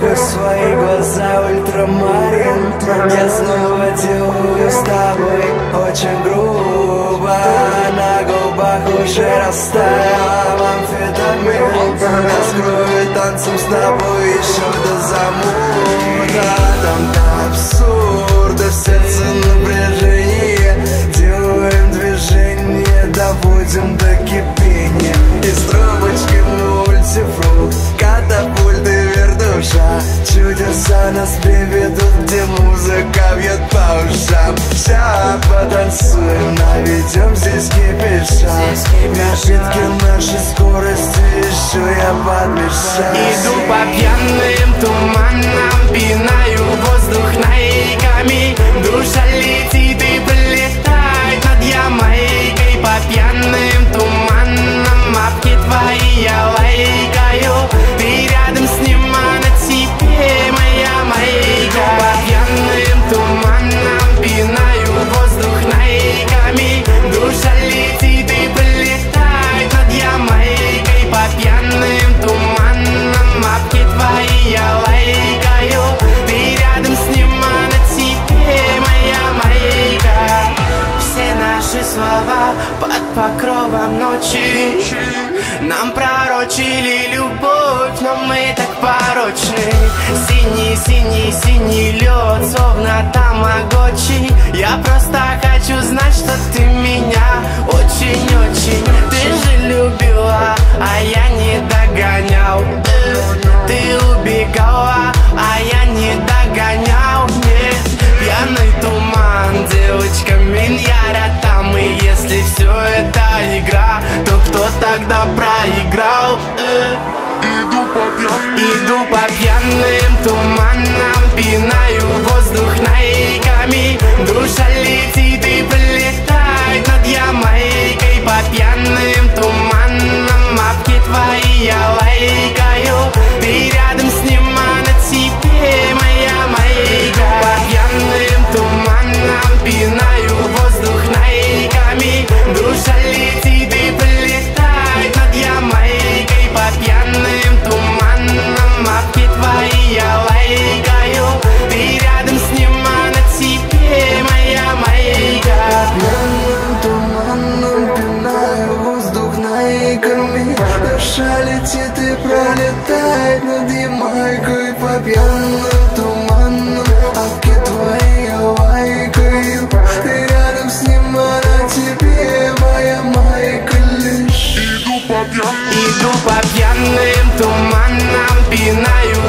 Сквозь свои глаза ультрамарин я снова делаю с тобой очень грубо. На губах уже растаял амфетамин. Я скрою танцем с тобой еще до замута. Там до абсурда, в сердце напряжение. Делаем движение, доводим до кипения. Из трубочки мультифрукт, катапульты вертуша. Чудеса нас приведут, где музыка бьет по ушам. Ща потанцуем, наведем здесь кипиша. Напитки нашей скорости еще я подмешаю. Иду по пьяным туманам, пинаю воздух наиками. Душа летит и пролетает над Ямайкой. По пьяным туманам апки твои я лайкаю. Ты рядом с ним, а на тебе моя майка. По пьяным туманам пинаю воздух наиками. Душа летит и пролетает над Ямайкой. По пьяным туманам апки твои я лайкаю. Ты рядом с ним, а на тебе моя майка. Все наши слова под покровом ночи нам пророчили любовь, но мы так порочны. Синий, синий, синий лед, словно тамагочи. Я просто хочу знать, что ты меня очень-очень. Ты же любила, а я не догонял. Ты убегала, а я не догонял. Нет, пьяный туман, девочка Миньяра там. И если все это игра, то кто тогда проиграл? Иду по пьяным туманам, пинаю воздух наиками. Душа летит и пролетает над Ямайкой. По пьяным туманам апки твои я лайкаю. Ты рядом с ним, а на тебе моя майка. По пьяным туманам пинаю воздух наиками. Душа летит и пролетает над Ямайкой. По пьяным туманам апки твои я лайкаю. Ты рядом с ним, а на тебе моя майка. Пьяным туманом пинаю воздух наиками. Душа летит и пролетает над Ямайкой. По пьяным туманам апки твои я лайкаю. Ты рядом с ним, а на тебе моя майка лишь. Иду по пьяным туманам, пинаю